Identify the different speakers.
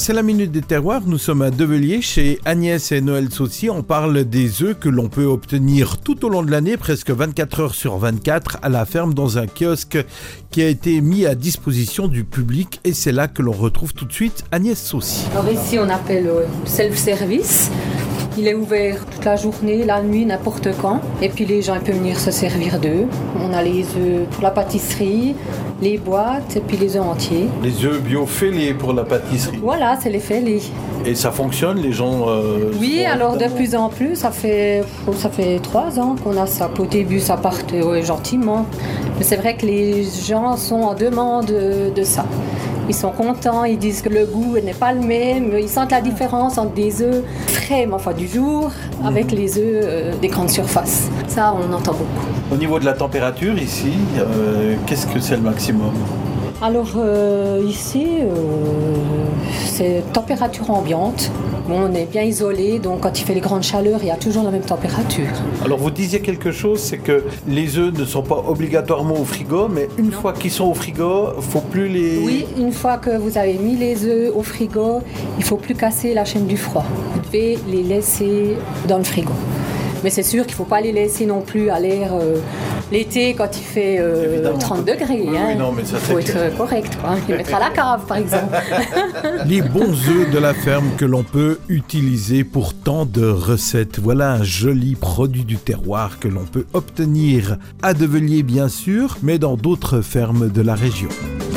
Speaker 1: C'est la Minute des Terroirs, nous sommes à Develier chez Agnès et Noël Saucy. On parle des œufs que l'on peut obtenir tout au long de l'année, presque 24 heures sur 24, à la ferme dans un kiosque qui a été mis à disposition du public. Et c'est là que l'on retrouve tout de suite Agnès Saucy.
Speaker 2: Alors ici on appelle self-service. Il est ouvert toute la journée, la nuit, n'importe quand. Et puis les gens peuvent venir se servir d'œufs. On a les œufs pour la pâtisserie, les boîtes et puis les œufs entiers.
Speaker 1: Les œufs bio fêlés pour la pâtisserie.
Speaker 2: Voilà, c'est les fêlés.
Speaker 1: Et ça fonctionne, les gens...
Speaker 2: Oui, alors de plus en plus, ça fait 3 ans qu'on a ça. Au début, ça partait gentiment. Mais c'est vrai que les gens sont en demande de ça. Ils sont contents, ils disent que le goût n'est pas le même, ils sentent la différence entre des œufs frais, mais enfin du jour, avec les œufs des grandes surfaces. Ça, on entend beaucoup.
Speaker 1: Au niveau de la température ici, qu'est-ce que c'est le maximum ?
Speaker 2: Alors ici, c'est température ambiante. Bon, on est bien isolé, donc quand il fait les grandes chaleurs, il y a toujours la même température.
Speaker 1: Alors vous disiez quelque chose, c'est que les œufs ne sont pas obligatoirement au frigo, mais une fois qu'ils sont au frigo, il ne faut plus les...
Speaker 2: Oui, une fois que vous avez mis les œufs au frigo, il ne faut plus casser la chaîne du froid. Vous devez les laisser dans le frigo. Mais c'est sûr qu'il ne faut pas les laisser non plus à l'air l'été quand il fait 30 degrés.
Speaker 1: Oui, oui, non, mais ça,
Speaker 2: il faut être correct, quoi. Les mettre à la cave, par exemple.
Speaker 1: Les bons œufs de la ferme que l'on peut utiliser pour tant de recettes. Voilà un joli produit du terroir que l'on peut obtenir à Develier, bien sûr, mais dans d'autres fermes de la région.